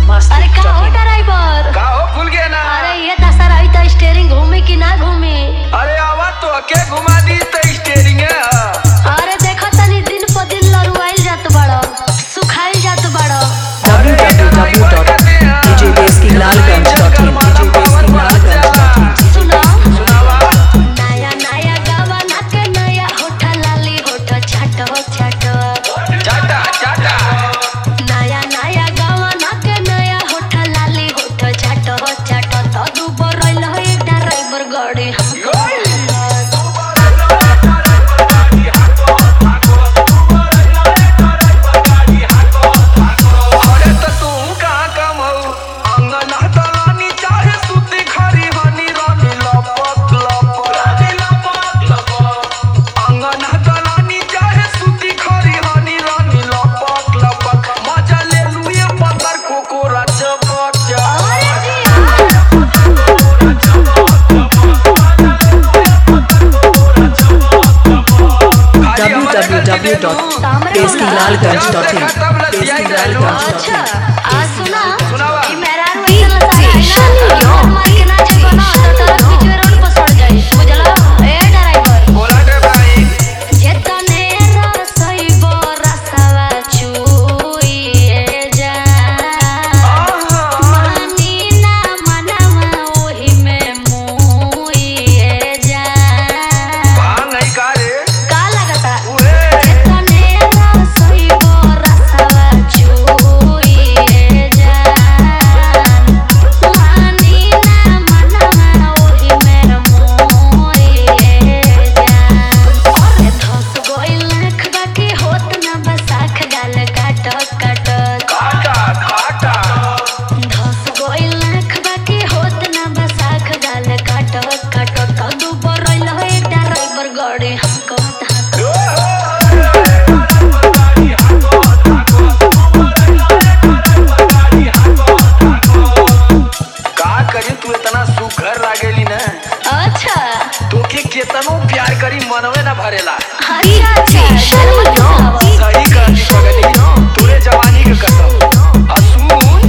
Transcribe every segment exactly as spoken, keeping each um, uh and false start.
मस्त। अरे का हो ड्राइवर? का हो खुल गया ना? अरे ये दशा रही तो स्टीयरिंग घूमी कि ना घूमी? अरे आवा तो अके घुमा दी तो स्टीयरिंग है। अरे देखो तनी दिन पर दिन लरुआइल जात बड़ो, सुखाइल जात बड़ो। w w w dot d j basking lalganj dot in d j basking lalganj dot in सुनो सुनावा। नया नया गावा नाके नया होठा लाली होठा छाटो छाटो। चाटा चाटा नया नया गावा नाके नया होठा लाली होठा छाटो छाटो। तो दुबो रोइल हो एक ड्राइवर गाड़ी हमको। अरे तो तू कहाँ कम हो? अंगन हथलानी चाहे सूती खरी हनी रानी लपक लपक रानी लपक लपक। अंगन हथलानी चाहे सूती खरी हनी रानी लपक लपक। मजा ले लुए पत्थर कोकोरा चपक चपक। अरे जिया w w w dot basking lalganj dot in basking lalganj dot अच्छा in आज सुना सुनावा। ई मेरा रुइल लगा ना मार के नाचे बना तो तरफ पीछे रोड पर सड़ जाए बुझला ए ड्राइवर। बोला रे भाई जेतने रसई बरसवा छुइए जा मानी ना मनवा ओही में मुइए जा। भांग नहीं का रे का लगता उहे जेतने रसई बरसवा छुइए जा मानी ना मनवा ओही में मुइए जा। अरे धस गइल नख बाकी होत ना बसाख गाल काटत काटत। काटा काटा धस गइल नख बाकी होत ना बसाख गाल काटत काटत। कदू बरइल हो एक ड्राइवर गाड़ी हमको का करी तू इतना सुघर लागेली ना? अच्छा तोके केतनो प्यार करी मनवे ना भरेला। अच्छा अच्छा शर्म सही कहती पगली तोरे जवानी के कसम। असून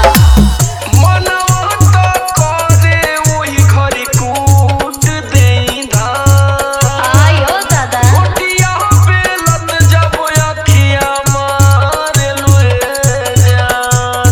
मनवा तो करे ओही घरी कूट देई धान। आयो दादा गोटिया बेलत जब अखिया मारे लुए जान।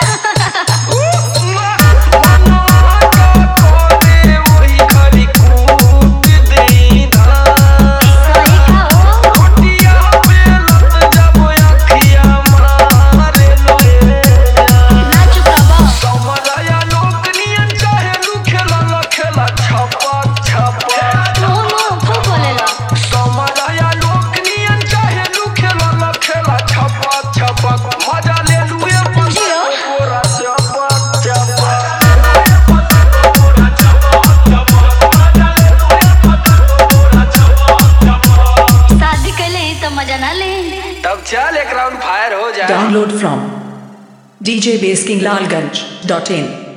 मनवा तो करे ओही घरी कूट देई धान। सही कहो गोटिया बेलत जब अखिया मारे लुए जान। ना चुप रहो। समरया लोक नियन चाहे लू खेला ला खेला छपक छपक। नो नो खूब बोलेला। समरया लोक नियन चाहे लू खेला ला खेला छपक छपक। मजा ले लुए जियो। पूरा चपक चपक। शादी कैले ही तो मजा ना ले। तब चल एक राउंड फायर हो जाए। download from d j basking lalganj dot in